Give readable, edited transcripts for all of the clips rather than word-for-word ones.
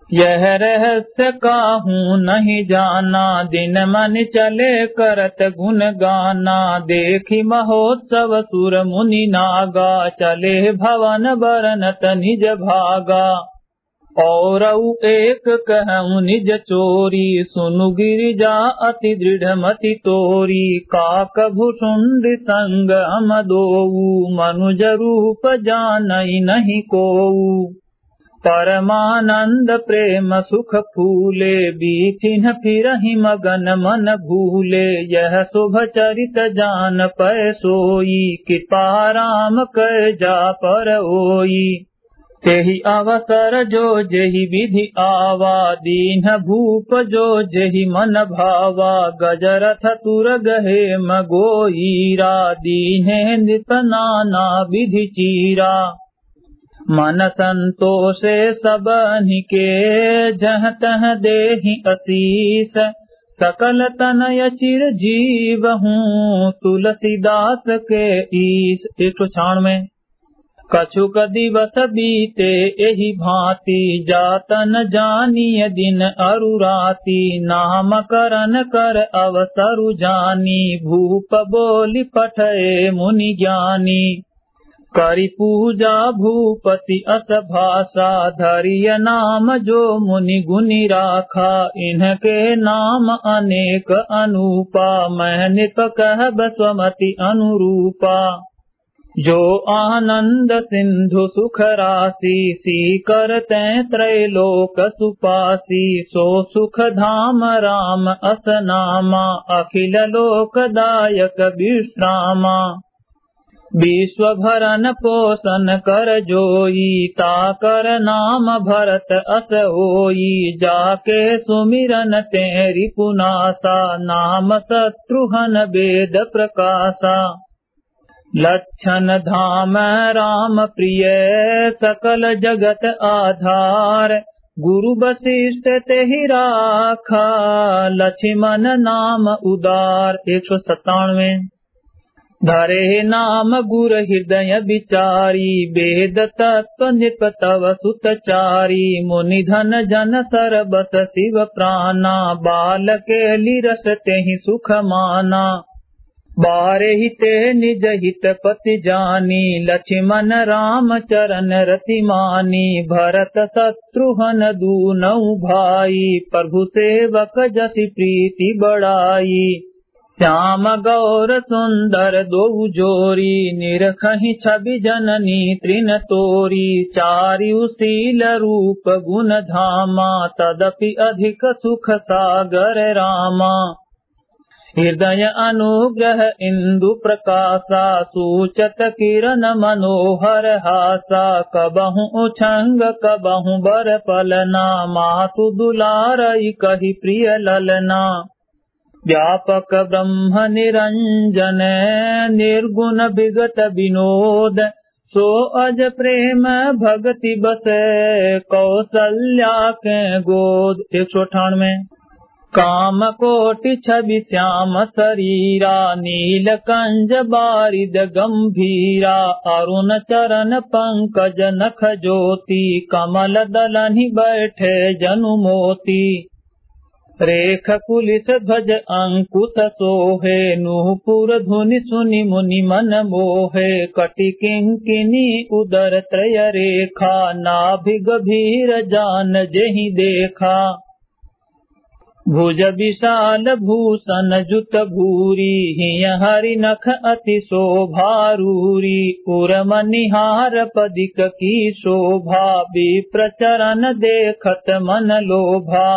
यह रहस्य काहू नहीं जाना, दिन मन चले करत गुण गाना। देखी महोत्सव सुर मुनि नागा, चले भवन बरनत निज भागा। और एक कहूँ निज चोरी, सुनु गिरिजा अति दृढ़ मति तोरी। काक भुषुंड संग हम दोऊ, मनुज रूप जानई नहीं कोऊ। परमानंद प्रेम सुख फूले, बीथिन फिरहि मगन मन भूले। यह शुभ चरित जान पै सोई, कृपा राम कै जा पर ओई। तेहि अवसर जो जेहि विधि आवा, दीन भूप जो जेहि मन भावा। गजरथ तुर गहे मगोईरा, दीन्हे नृप नाना विधि चीरा। मन संतोषे सबहि के, जह तह देहि असीस। सकल तनय चिर जीव हूँ, तुलसीदास के ईश। 196। कछुक दिवस बीते एहि भांति, जातन जानिय दिन अरु राति। नाम करन कर अवसरु जानी, भूप बोली पठए मुनि ज्ञानी। करि पूजा भूपति अस भाषा, धरिय नाम जो मुनि गुनि राखा। इनके नाम अनेक अनूपा, मैं निप कहब स्वमति अनुरूपा। जो आनंद सिंधु सुख राशि, सीकर तै त्रैलोक सुपासी। सो सुख धाम राम अस नामा, अखिल लोकदायक विश्रामा। विश्व भरन पोषण कर जोई, ताकर नाम भरत अस होई। जाके सुमिरन तेरि पुनासा, नाम शत्रुघ्न वेद प्रकाशा। लक्षण धाम राम प्रिय, सकल जगत आधार। गुरु वशिष्ठ तेहि राखा, लक्ष्मण नाम उदार। 197। धरे नाम गुर हृदय विचारी, वेद तत्व निप तव सुतचारी। मुनि धन जन सर बस शिव प्राणा, बाल के लिरस तेहि सुख माना। बारे हिते निज हित पति जानी, लक्ष्मण राम चरण रति मानी। भरत शत्रुघ्न दूनौ भाई, प्रभु सेवक जसि प्रीति बढ़ाई। श्याम गौर सुंदर दो जोरी, निरखहि छवि जननी तृण तोरी। चारिउ शील रूप गुण धामा, तदपि अधिक सुख सागर रामा। हृदय अनुग्रह इंदु प्रकाशा, सूचत किरण मनोहर हासा। कबहु उछंग कबहु बर पलना, मातु दुलारई कहि प्रिय ललना। व्यापक ब्रह्म निरंजन, निर्गुण विगत विनोद। सो अज प्रेम भगति बसे, कौसल्या के गोद। 198। काम कोटि छवि श्याम शरीरा, नील कंज बारिद गंभीरा। अरुण चरण पंकज नख ज्योति, कमल दलनि बैठे जनु मोती। रेख कुलिस ध्वज अंकुश सोहे, नूपुर धुनि सुनि मुनि मन मोहे। कटि किंकिनी उदर त्रय रेखा, नाभि गभीर जान जेहि देखा। भुज विशाल भूषण जुत भूरी, हिय हरि नख अति शोभारूरी। उर्म निहार पदिक की शोभा, विप्र चरण देखत मन लोभा।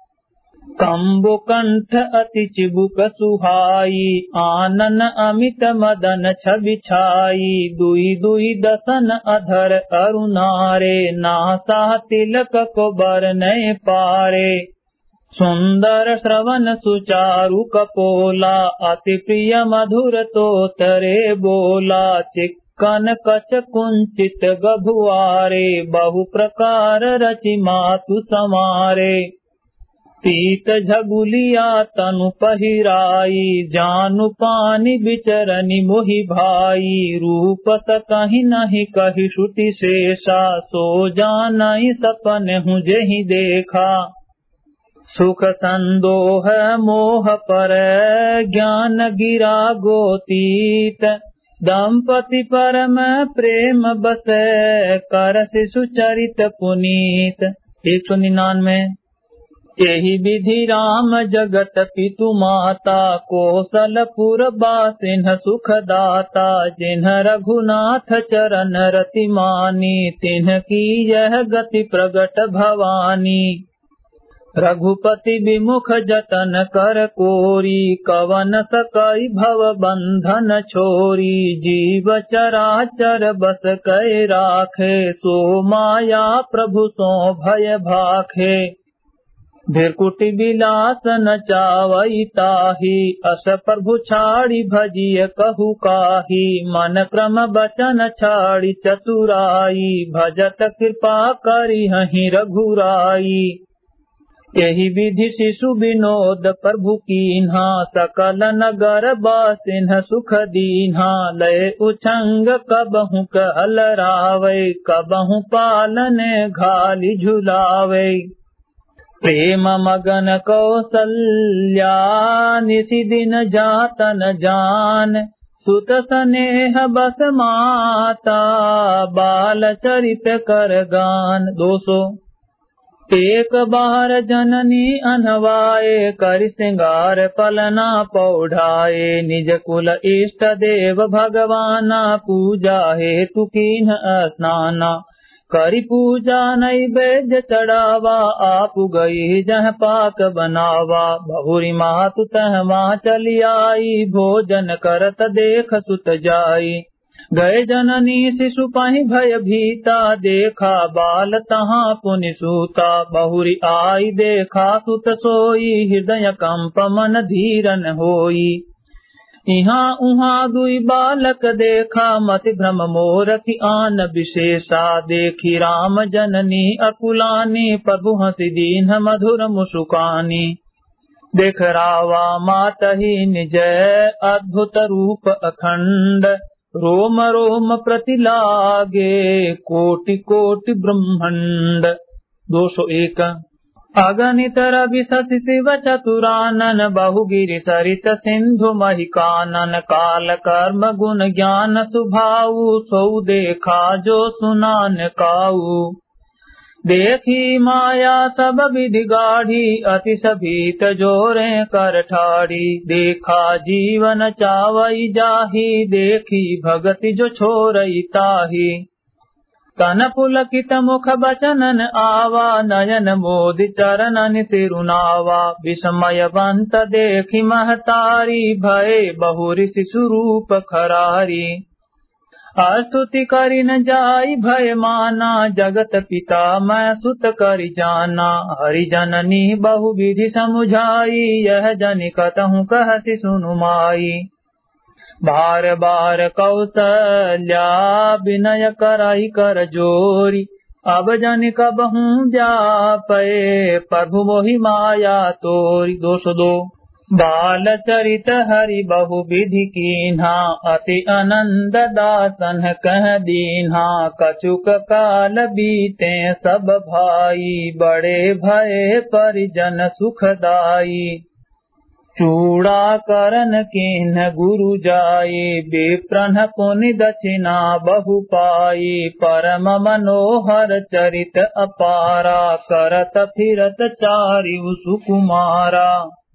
कंबु कंठ अति चिबुक सुहाई, आनन अमित मदन छवि छाई। दुई दुई दसन अधर अरुणारे, नासा तिलक को बरनय पारे। सुंदर श्रवण सुचारु कपोला, अति प्रिय मधुर तोतरे बोला। चिक्कन कच कुंचित गभुआरे, बहु प्रकार रचि मातु समारे। पीत झगुलिया तनु पहिराई, जानु पानी बिचरनि मोहि भाई। रूप सकहि नहीं कहि श्रुति शेषा, सो जानई सपन हूँ जेहि देखा। सुख संदोह मोह पर ज्ञान गिरा गोतीत, दंपति परम प्रेम बसे करसि सुचरित पुनीत। 199। एहि विधि राम जगत पितु माता, कौशलपुर बासिन्ह सुख दाता। जिन्ह रघुनाथ चरण रति मानी, तिन्ह की यह गति प्रगट भवानी। रघुपति विमुख जतन कर कोरी, कवन सकई भव बंधन छोरी। जीव चराचर बस कै राखे, सो माया प्रभु सो भय भाखे। भिरकुटि बिलास न चावई ताहि, अस प्रभु छाड़ी भजिय कहु काहि। मन क्रम बचन छाड़ी चतुराई, भजत कृपा करिहहि रघुराई। यही विधि शिशु विनोद प्रभु कीन्हा, सकल नगर बासिन्ह सुख दीन्हा। लय उछंग कबहु कहलरावै, कबहु पालने घाली झुलावै। प्रेम मगन कौसल्या निसि दिन जातन जान, सुत स्नेह बस माता बाल चरित कर गान। 200। एक बार जननी अनवाए, कर श्रृंगार पलना पौढ़ाए। निज कुल इष्ट देव भगवाना, पूजा हेतु कीन्ह स्नाना। करि पूजा नैवेद्य चढ़ावा, आप गई जह पाक बनावा। बहुरी मातु तहवा चली आई, भोजन करत देख सुत जाई। गए जननी शिशु पाहि भय भीता, देखा बाल तहाँ पुनि सूता। बहुरी आई देखा सुत सोई, हृदय कंप मन धीरन होई। इहाँ उहाँ दुई बालक देखा, मति भ्रम मोर की आन विशेषा। देखी राम जननी अकुलानी, प्रभु हंसी दीन्ह मधुर मुसुकानी। देख रावा मातहि निज अद्भुत रूप अखंड, रोम रोम प्रति लागे कोटि कोटि ब्रह्मंड। 201। अगणित रवि शशि शिव चतुरानन, बहुगिरि सरित सिंधु महिकानन। काल कर्म गुण ज्ञान सुभाऊ, सो देखा जो सुनान काऊ। देखी माया सब विधि गाढ़ी, अति सभीत जोरे कर ठाड़ी। देखा जीवन चावई जाही, देखी भगति जो छोरई ताही। तन पुलकित मुख बचनन आवा, नयन मोदि चरणन तिरुनावा। विस्मयवंत देखी महतारी, भये बहुरि शिशु रूप खरारी। स्तुति करि न जाई भय माना, जगत पिता मैं सुत करि जाना। हरि जननी बहु विधि समुझाई, यह जनि कतहु कहति सुनु माई। बार बार कौसल्या विनय कराई कर जोरी, अब जनि कबहु व्यापै प्रभु मोहि माया तोरी। 202। बाल चरित हरि बहु विधि कीन्हा, अति आनंद दासन कह दीन्हा। कछुक काल बीते सब भाई, बड़े भये परिजन सुखदाई। चूड़ा करन कीन्ह गुरु जाई, विप्रन पुनि दक्षिणा बहु पाई। परम मनोहर चरित अपारा, करत फिरत चारिउ सुकुमारा।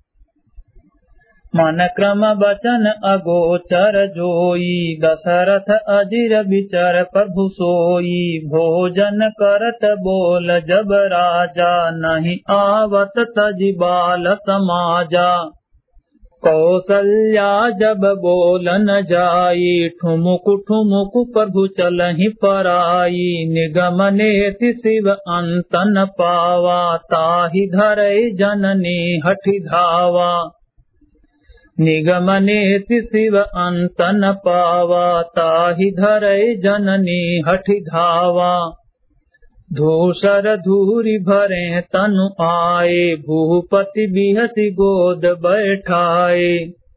मन क्रम बचन अगोचर जोई, दशरथ अजिर विचर प्रभु सोई। भोजन करत बोल जब राजा, नहीं आवत तजि बाल समाजा। कौसल्या जब बोलन जाई, ठुमुक ठुमुक प्रभु चलहि पराई। निगम नेति शिव अंतन पावा, ताहि धरई जननी हठि धावा। निगम नेति शिव अंतन पावा, ताहि धरई जननी हठि धावा। धूसर धूरि भरे तनु आए, भूपति बिहसि गोद बैठाए।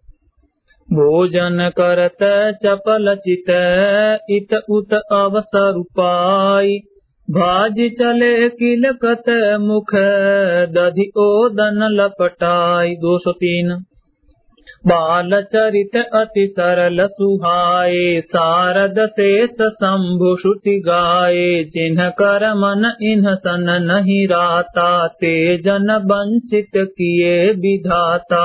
भोजन करत चपल चित, इत उत अवसर पाई। भाज चले किलकत मुख, दधि ओदन लपटाई। 203। बाल चरित अति सरल सुहाए, सारद शेष शंभु श्रुति गाए। जिन्ह कर मन इन्ह सन नहीं राता, ते जन वंचित किए विधाता।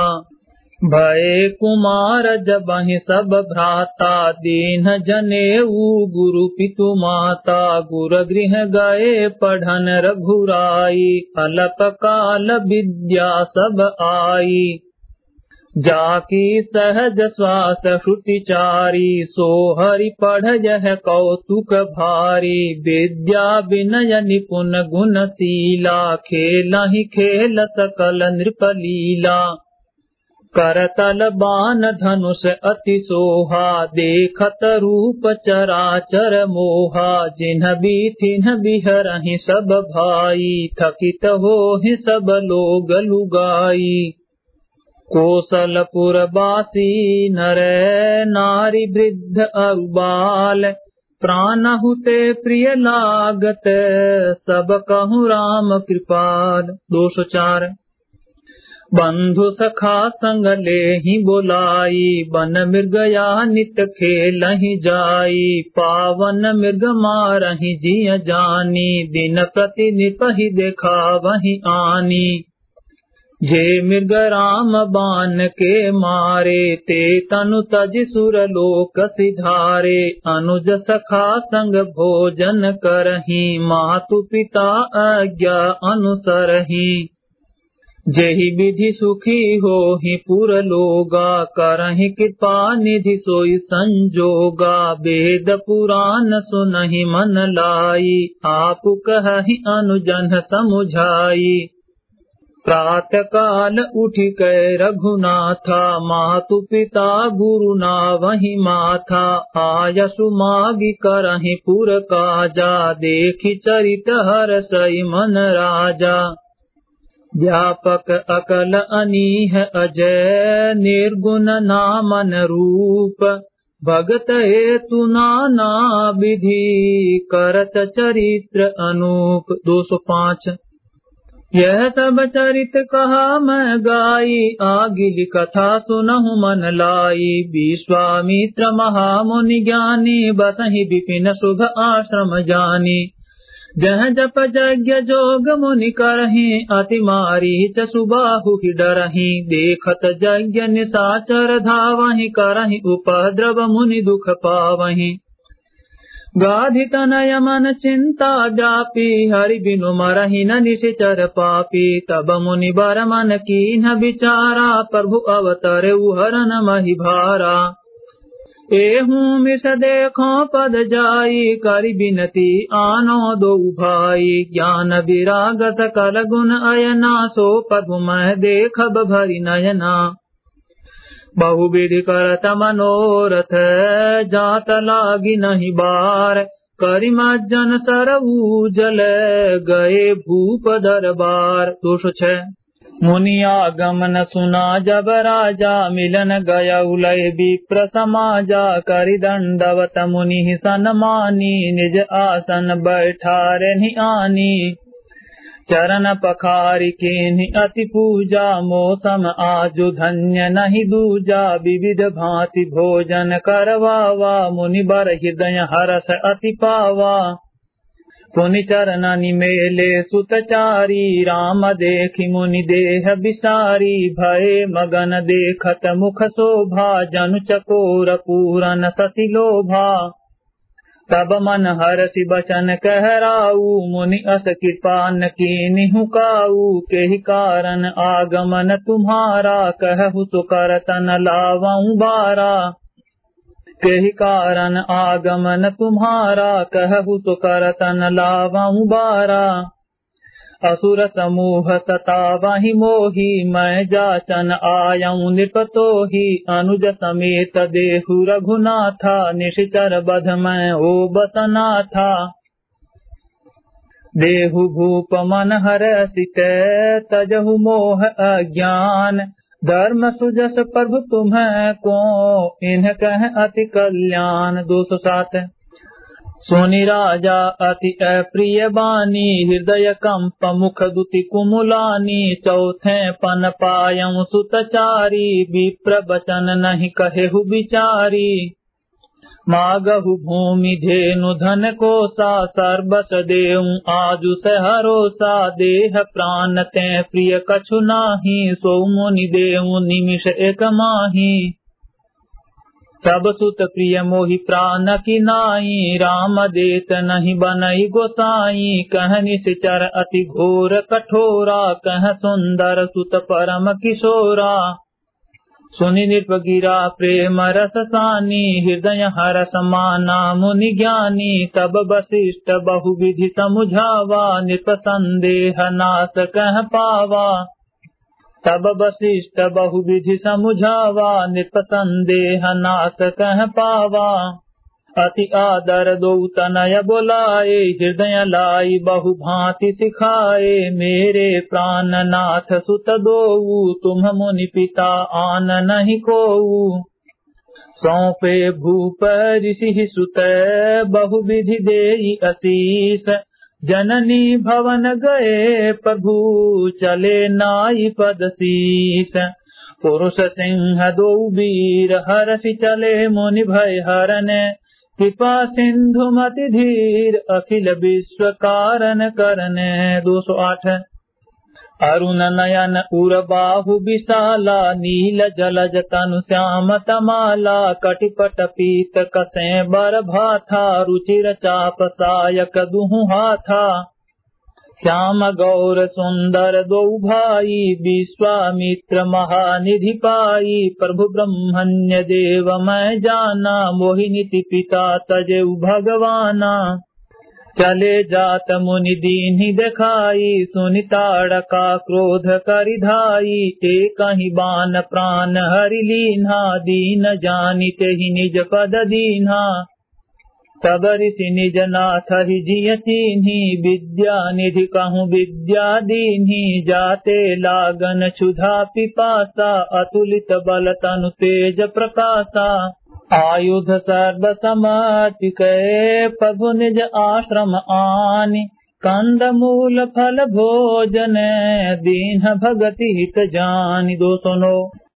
भय कुमार जबहि सब भ्राता, दीन जनेऊ गुरु पितु माता। गुर गृह गए पढ़न रघुराई, अल्प काल विद्या सब आई। जाकी सहज श्वास श्रुति चारी, सो हरि पढ़ यह कौतुक भारी। विद्या विनय निपुण गुणशीला, खेलहि खेल सकल नृपलीला। करतल बान धनुष अति सोहा, देखत रूप चराचर मोहा। जिन्ह बीथिन्ह बिहरहि सब भाई, थकित होहि सब लोग लुगाई। कौशलपुर बासी नर नारी वृद्ध अरु बाल, प्राणहु ते प्रिय लागत, सब कहूँ राम कृपाल। 204। बंधु सखा संग लेहि बोलाई, बन मृगया नित खेलहि जाई। पावन मृग मारहि जिय जानी, दिन प्रति निपहि देखावहि आनी। जे मृग राम बान के मारे, ते तनु तज सुर लोक सिधारे। अनुज सखा संग भोजन करहि, मातु पिता आज्ञा अनुसरहि। जेहि विधि सुखी होहि पुर लोगा, करहि कृपा निधि सोई संजोगा। वेद पुराण सुनहि मन लाई, आपु कहहि अनुजन समुझाई। प्रातः काल उठि कै रघुनाथा, मातु पिता गुरु नावहि माथा। आयसु मागी करहि पुर काजा, देखि चरित हरसई मन राजा। व्यापक अकल अनीह अजय, निर्गुण नामन रूप। भगत हेतु नाना विधि, करत चरित्र अनूप। 205। यह सब चरित कहा मैं गाई, आगिल कथा सुनहु मन लाई। विश्वामित्र महामुनि ज्ञानी, बसहि विपिन शुभ आश्रम जानी। जह जप यज्ञ जोग मुनि करहि, अति मारीच सुबाहु ही डरहि। देखत यज्ञ निशाचर धावहि, करहि उपद्रव मुनि दुख पावहि। गाधि तनय मन चिंता व्यापी, हरि बिनु मरहि न निशिचर पापी। तब मुनि बर मन कीन्ह विचारा, प्रभु अवतरेउ हरन महि भारा। एहू मिस देखो पद जाई, करि बिनती आनो दो भाई। ज्ञान विराग सकल गुण अयना, सो प्रभु मह देखब भरि नयना। बहुविधि करत मनोरथ, जात लागी नहीं बार। करि मज्जन सरऊ जल, गए भूप दरबार। 206। मुनि आगमन सुना जब राजा, मिलन गया उलय विप्र समाजा। करि दंडवत मुनि सन्मानी, निज आसन बैठारे आनी। चरण पखारि कीन्हि अति पूजा, मौसम आजु धन्य नहीं दूजा। विविध भांति भोजन करवावा, मुनि बर हृदय हरस अति पावा। पुनि चरणनि मेले सुतचारी, राम देखि मुनि देह विसारी। भये मगन देखत मुख शोभा, जनु चकोर पूरन शशि लोभा। तब मन हरषि बचन कहराऊ, मुनि अस कृपा न कीन्हु काऊ। केहि कारण आगमन तुम्हारा, कहु सो करतन लावऊं बारा। केहि कारण आगमन तुम्हारा, कहु तो करतन लावऊं बारा। असुर समूह सतावहि मोहि, मैं जाचन आयऊं नृपतोहि। अनुज समेत देहु रघुनाथा, निशिचर बध मैं हो बसनाथा। देहु भूप मन हरसित तजहु मोह अज्ञान। धर्म सुजस प्रभु तुम्हें को इन्ह कह अति कल्याण। 207। सोनि राजा अति अप्रिय बानी हृदय कंप मुख दुति कुमुलानी। चौथे पन पायम सुतचारी विप्र बचन नहीं कहेहु विचारी। मागहु भूमि धेनु धन कोसा सर्बस देऊं आजु सहरोसा। देह प्राण ते प्रिय कछु नाही सो मुनि देऊं निमिष एक माही। सब सुत प्रिय मोहि प्राण की नाई राम देत नहीं बनई गोसाई। कह निश्चर अति घोर कठोरा कह सुंदर सुत परम किशोरा। सुनि नृप गिरा प्रेम रस सानी हृदय हरस माना मुनि ज्ञानी। तब वशिष्ठ बहुविधि समुझावा नृप संदेह नाश कह पावा। तब वशिष्ठ बहुविधि समुझावा नृप संदेह नाश कह पावा। अति आदर दो तनय बोलाए हृदय लाई बहु भांति सिखाए। मेरे प्राणनाथ सुत दोऊ तुम मुनि पिता आन नहीं कोऊ। सौंपे भूप ऋषि सुत बहुविधि देई असीस। जननी भवन गए प्रभु चले नाई पद शीस। पुरुष सिंह दो वीर हरषि चले मुनि भय हरन। कृपा सिंधु मति धीर अखिल विश्व कारण करने। 208। अरुण नयन उर बाहु विशाला नील जलज तनु श्याम तमाला। कटिपट पीत कसे बर भाथा रुचिर चाप सायक दुहु हाथा। श्याम गौर सुंदर दो भाई विश्वामित्र महानिधि पाई। प्रभु ब्रह्मण्य देव मैं जाना मोहिनीति पिता तजेउ भगवाना। चले जात मुनि दीन्हि देखाई सुनि ताड़का क्रोध करिधाई। एक ही बान प्राण हरि लीन्हा दीन जानि तेहि निज पद दीन्हा। तब ऋषि निज नाथ ही जिय चीन्ही विद्या निधि कहूँ विद्या दीन्ही। जाते लागन क्षुधा पिपासा अतुलित बल तनु तेज प्रकाशा। आयुध सर्व समर्पिक प्रभु निज आश्रम आनि। कंद मूल फल भोजन दीन भगति हित जानि। 209।